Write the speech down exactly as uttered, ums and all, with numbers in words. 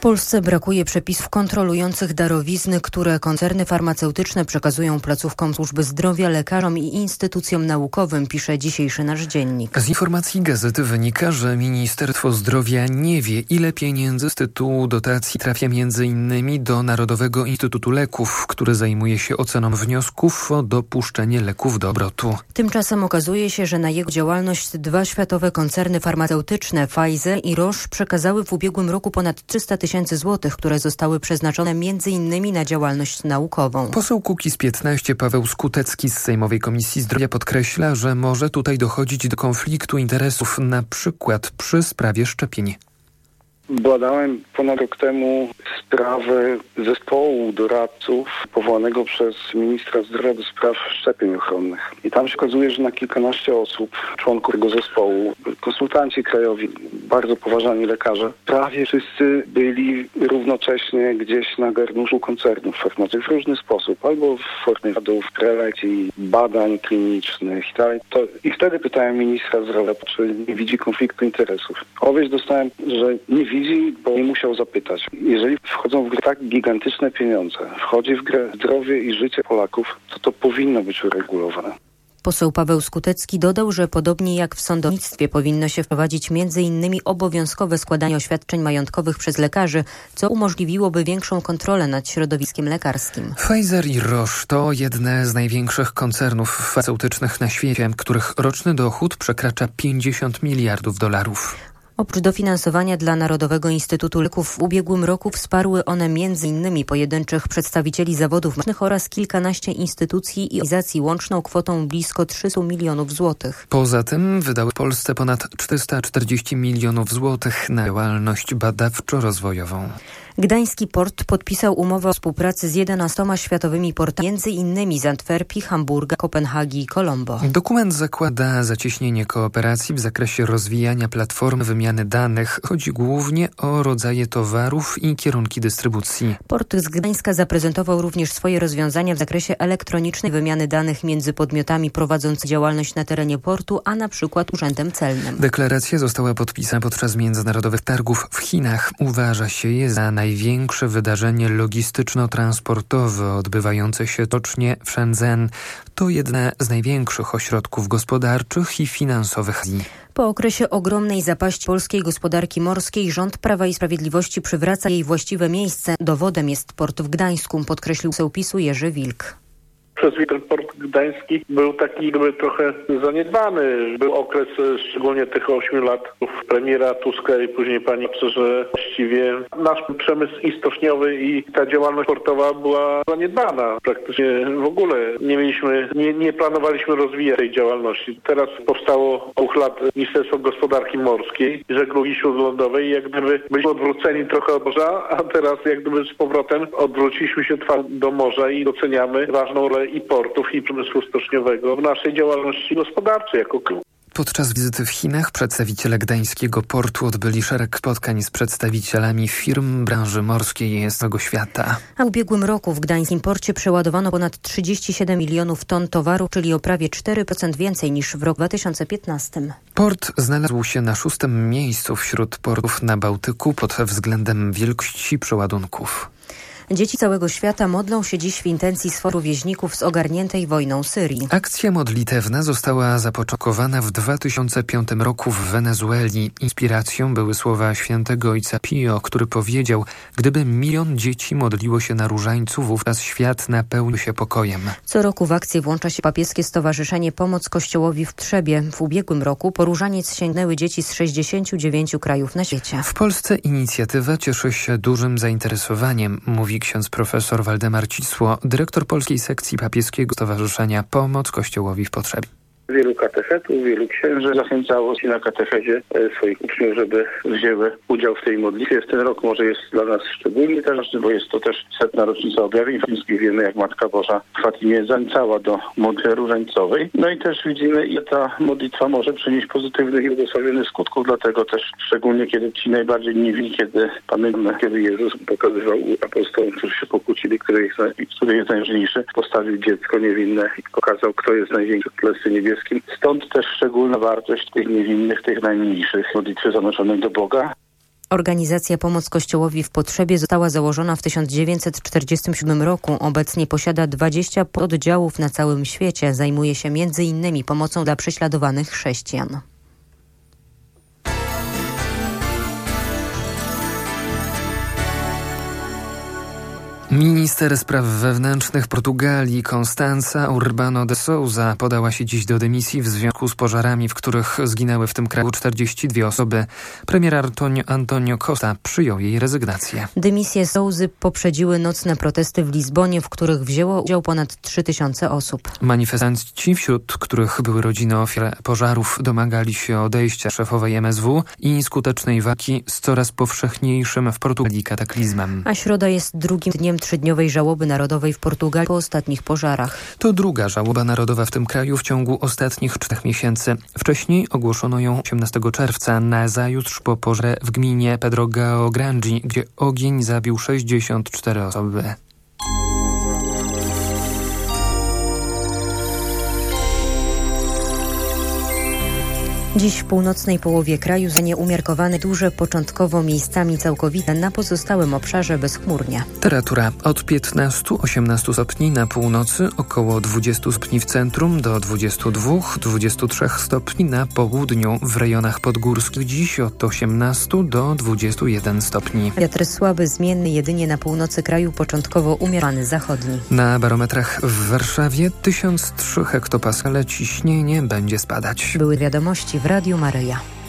Polsce brakuje przepisów kontrolujących darowizny, które koncerny farmaceutyczne przekazują placówkom służby zdrowia, lekarzom i instytucjom naukowym, pisze dzisiejszy nasz dziennik. Z informacji gazety wynika, że Ministerstwo Zdrowia nie wie, ile pieniędzy z tytułu dotacji trafia między innymi do Narodowego Instytutu Leków, który zajmuje się oceną wniosków o dopuszczenie leków do obrotu. Tymczasem okazuje się, że na jego działalność dwa światowe koncerny farmaceutyczne, Pfizer i Roche, przekazały w ubiegłym roku ponad trzysta tysięcy złotych, które zostały przeznaczone między innymi na działalność naukową. Poseł Kukiz piętnaście Paweł Skutecki z Sejmowej Komisji Zdrowia podkreśla, że może tutaj dochodzić do konfliktu interesów, na przykład przy sprawie szczepień. Badałem ponad rok temu sprawę zespołu doradców powołanego przez ministra zdrowia do spraw szczepień ochronnych. I tam się okazuje, że na kilkanaście osób, członków tego zespołu, konsultanci krajowi, bardzo poważani lekarze, prawie wszyscy byli równocześnie gdzieś na garnuszu koncernów farmaceutycznych w różny sposób, albo w formie radów, prelekcji, badań klinicznych i dalej. To I wtedy pytałem ministra zdrowia, czy nie widzi konfliktu interesów. Odpowiedź dostałem, że nie widzi, bo nie musiał zapytać. Jeżeli wchodzą w grę tak gigantyczne pieniądze, wchodzi w grę zdrowie i życie Polaków, to to powinno być uregulowane. Poseł Paweł Skutecki dodał, że podobnie jak w sądownictwie powinno się wprowadzić między innymi obowiązkowe składanie oświadczeń majątkowych przez lekarzy, co umożliwiłoby większą kontrolę nad środowiskiem lekarskim. Pfizer i Roche to jedne z największych koncernów farmaceutycznych na świecie, których roczny dochód przekracza pięćdziesiąt miliardów dolarów. Oprócz dofinansowania dla Narodowego Instytutu Leków w ubiegłym roku wsparły one między innymi pojedynczych przedstawicieli zawodów medycznych oraz kilkanaście instytucji i organizacji łączną kwotą blisko trzysta milionów złotych. Poza tym wydały Polsce ponad czterysta czterdzieści milionów złotych na działalność badawczo-rozwojową. Gdański Port podpisał umowę o współpracy z jedenastoma światowymi portami, między innymi z Antwerpii, Hamburga, Kopenhagi i Colombo. Dokument zakłada zacieśnienie kooperacji w zakresie rozwijania platform wymiany danych. Chodzi głównie o rodzaje towarów i kierunki dystrybucji. Port z Gdańska zaprezentował również swoje rozwiązania w zakresie elektronicznej wymiany danych między podmiotami prowadzącymi działalność na terenie portu, a na przykład Urzędem Celnym. Deklaracja została podpisana podczas międzynarodowych targów w Chinach. Uważa się je za największe wydarzenie logistyczno-transportowe odbywające się rocznie w Shenzhen. To jedne z największych ośrodków gospodarczych i finansowych Azji. Po okresie ogromnej zapaści polskiej gospodarki morskiej rząd Prawa i Sprawiedliwości przywraca jej właściwe miejsce. Dowodem jest port w Gdańsku, podkreślił poseł PiS-u Jerzy Wilk. Przez ten port gdański był taki jakby trochę zaniedbany. Był okres szczególnie tych ośmiu lat premiera Tuska i później pani, że właściwie nasz przemysł i stoczniowy i ta działalność portowa była zaniedbana. Praktycznie w ogóle nie mieliśmy, nie, nie planowaliśmy rozwijać tej działalności. Teraz powstało od dwóch lat Ministerstwo Gospodarki Morskiej i Żeglugi Śródlądowej i jak gdyby byliśmy odwróceni trochę od morza, a teraz jak gdyby z powrotem odwróciliśmy się do morza i doceniamy ważną rolę i portów, i przemysłu stoczniowego w naszej działalności gospodarczej jako klub. Podczas wizyty w Chinach przedstawiciele gdańskiego portu odbyli szereg spotkań z przedstawicielami firm branży morskiej z całego świata. A w ubiegłym roku w gdańskim porcie przeładowano ponad trzydzieści siedem milionów ton towaru, czyli o prawie cztery procent więcej niż w roku dwa tysiące piętnastym. Port znalazł się na szóstym miejscu wśród portów na Bałtyku pod względem wielkości przeładunków. Dzieci całego świata modlą się dziś w intencji sforu wieźników z ogarniętej wojną Syrii. Akcja modlitewna została zapoczątkowana w dwa tysiące piątym roku w Wenezueli. Inspiracją były słowa świętego ojca Pio, który powiedział: gdyby milion dzieci modliło się na różańcu, wówczas świat napełni się pokojem. Co roku w akcję włącza się papieskie stowarzyszenie Pomoc Kościołowi w Trzebie. W ubiegłym roku po różaniec sięgnęły dzieci z sześćdziesięciu dziewięciu krajów na świecie. W Polsce inicjatywa cieszy się dużym zainteresowaniem, mówi ksiądz profesor Waldemar Cisło, dyrektor polskiej sekcji papieskiego Stowarzyszenia Pomoc Kościołowi w Potrzebie. Wielu katechetów, wielu księży zachęcało się na katechezie swoich uczniów, żeby wzięły udział w tej modlitwie. Ten rok może jest dla nas szczególnie ważny, bo jest to też setna rocznica objawień fatimskich. Wiemy, jak Matka Boża w Fatimie zachęcała do modlitwy różańcowej. No i też widzimy, ile ta modlitwa może przynieść pozytywnych i błogosławionych skutków, dlatego też szczególnie kiedy ci najbardziej niewinni, kiedy pamiętamy, kiedy Jezus pokazywał apostołom, którzy się pokłócili, który jest, który jest najważniejszy, postawił dziecko niewinne i pokazał, kto jest największy w Królestwie Niebieskim. Stąd też szczególna wartość tych niewinnych, tych najmniejszych modlitwy zanoszonej do Boga. Organizacja Pomoc Kościołowi w Potrzebie została założona w tysiąc dziewięćset czterdziestym siódmym roku. Obecnie posiada dwadzieścia pododdziałów na całym świecie. Zajmuje się między innymi pomocą dla prześladowanych chrześcijan. Minister spraw wewnętrznych Portugalii Constanza Urbano de Sousa podała się dziś do dymisji w związku z pożarami, w których zginęły w tym kraju czterdzieści dwie osoby. Premier Antonio, Antonio Costa przyjął jej rezygnację. Dymisję Sousy poprzedziły nocne protesty w Lizbonie, w których wzięło udział ponad trzy tysiące osób. Manifestanci, wśród których były rodziny ofiar pożarów, domagali się odejścia szefowej M S W i skutecznej walki z coraz powszechniejszym w Portugalii kataklizmem. A środa jest drugim dniem trzydniowej żałoby narodowej w Portugalii po ostatnich pożarach. To druga żałoba narodowa w tym kraju w ciągu ostatnich czterech miesięcy. Wcześniej ogłoszono ją osiemnastego czerwca, nazajutrz po pożarze w gminie Pedrógão Grande, gdzie ogień zabił sześćdziesiąt cztery osoby. Dziś w północnej połowie kraju zostanie umiarkowane duże, początkowo miejscami całkowite, na pozostałym obszarze bezchmurnie. Temperatura od piętnastu do osiemnastu stopni na północy, około dwudziestu stopni w centrum do dwudziestu dwóch do dwudziestu trzech stopni na południu, w rejonach podgórskich dziś od osiemnastu do dwudziestu jeden stopni. Wiatr słaby, zmienny jedynie na północy kraju, początkowo umiarkowany zachodni. Na barometrach w Warszawie tysiąc trzy hektopaskale, ciśnienie będzie spadać. Były wiadomości w Radiu Maryja.